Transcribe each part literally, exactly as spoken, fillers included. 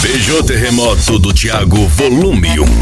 Beijou Terremoto do Thiago, volume um.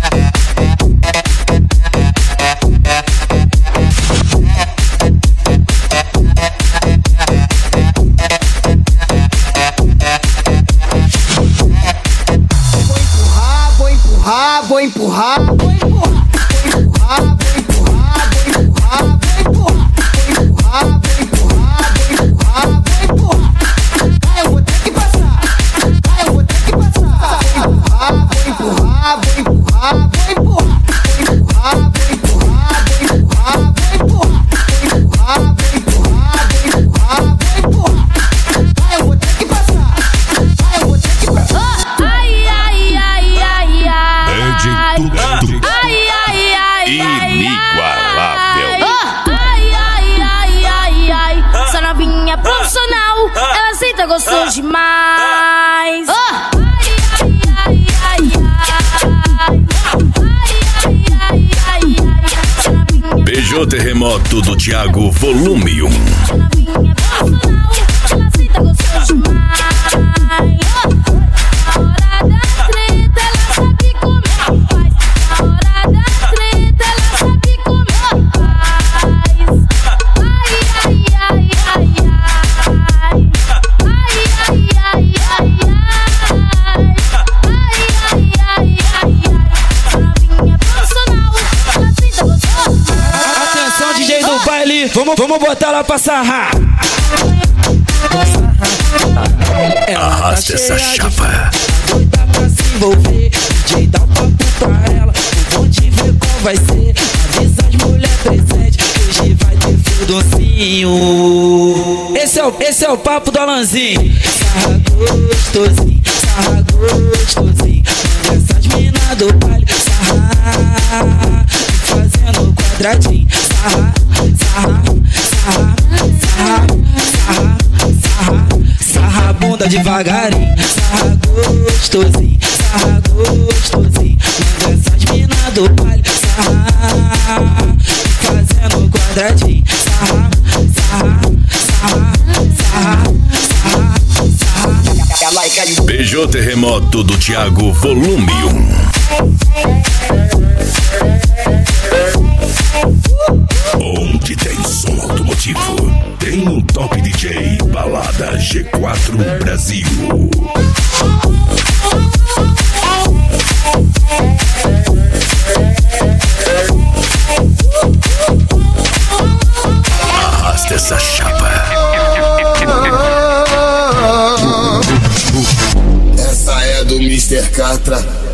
Vou empurrar, vou empurrar, vou empurrar, vou empurrar, vou empurrar, vou empurrar, vou empurrar, vou empurrar, vou empurrar, vou empurrar. Ah, eu vou ter que passar. Ah, eu vou ter que passar. Vou empurrar, vou empurrar, vou empurrar, vou empurrar, vou empurrar, vou empurrar, vou empurrar, vou empurrar, vou empurrar, vou empurrar, vou empurrar. Ah, eu vou ter que passar. Ah, eu vou ter que passar. Ai, ai, ai, ai, ai. Ai, ai, ai, inigualável. Ai, ai, ai, ai, ai. Essa novinha é profissional, ela aceita gostoso demais. Ai, ai, ai, ai, ai, ai, ai. Beijou Terremoto do Thiago, volume um. Essa novinha é profissional, ela aceita gostoso demais. Na hora da treta, ela sabe como faz. Na hora da treta, ela sabe como faz. Ai, ai, ai, ai, ai. Ai, ai, ai, ai, ai. Ai, ai, ai, ai, ai. Essa novinha é profissional, ela aceita gostoso demais. Atenção, D J do baile, vamos, vamos botar ela pra sarrar. Arrasta essa chapa. Doida pra se envolver, D J dá um papo pra ela. Eu vou te ver qual vai ser. Avisa as mulher presente, hoje vai ter fio docinho. Esse é o, esse é o papo do Alanzinho. Sarra gostosinho, sarra gostosinho. Manda essas minas do baile sarrar, fazendo quadradinho. Sarra, sarra, sarra, sarra, sarra, sarra, sarra a bunda devagarinho. Sarra gostosinho, sarra gostosinho. Manda essas minas do baile sarrar, fazendo quadradinho. Sarra, sarra, sarra, sarra, sarra, sarra. Beijou Terremoto do Thiago, volume um. Onde tem som automotivo, tem um top D J, Balada G quatro Brasil. Arrasta essa chapa. Essa é do mister Catra.